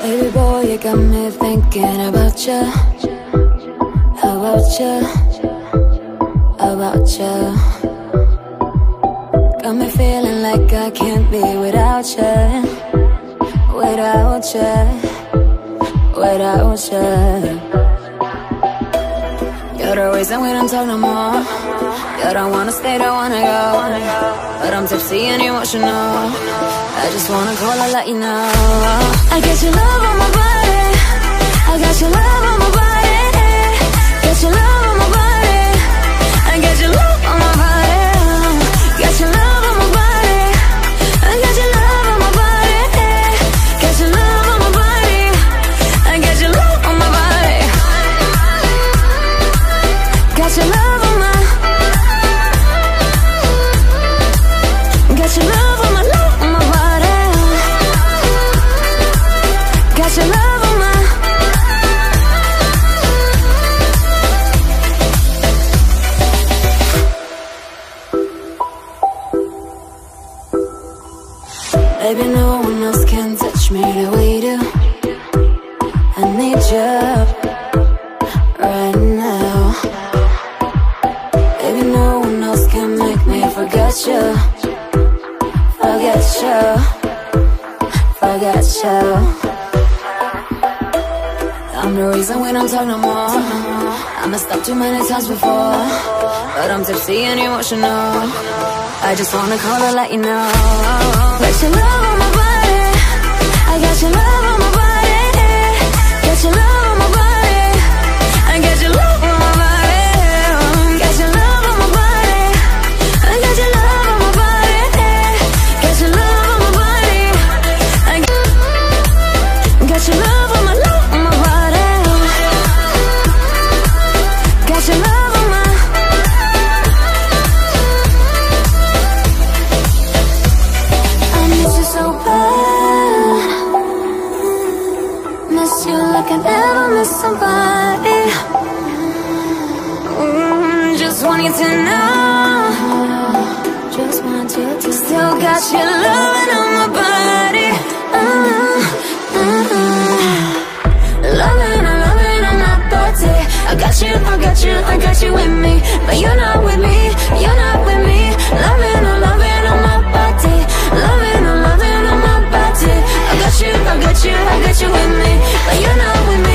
Baby boy, you got me thinking about you, about you, about you. Got me feeling like I can't be without you, without you, without you. You're the reason we don't talk no more. You don't wanna stay, don't wanna go, but I'm tipsy and emotional. I just wanna call and let you know I got your love on my body, I got your love on my body, got your love on my body, I got your love on my body, got your love on my body, I got your love on my body, got your love on my body, I got your love on my body, got your love on my, got your love on my, love on my body, got your love on my. Baby, no one else can touch me the way you do. I need you right now. Baby, no one else can make me forget you, forget you, forget you. I'm the reason we don't talk no more. I messed up too many times before, but I'm tipsy and emotional. I just wanna call and let you know. Got your love on my body, I got your love on my body, got your love on my body, I got your love on my body, got your love on my body, I got your love on my body, got your love on my body, I got your love on my, love on my body, got your love on my. I miss you so bad, miss you like I never miss somebody. Just want you to know, just want you to still got your loving on my body. Loving on my body. I got you, I got you, I got you with me, but you're not with me, you're not with me. Loving on my body, loving on my body. I got you, I got you, I got you with me, but you're not with me.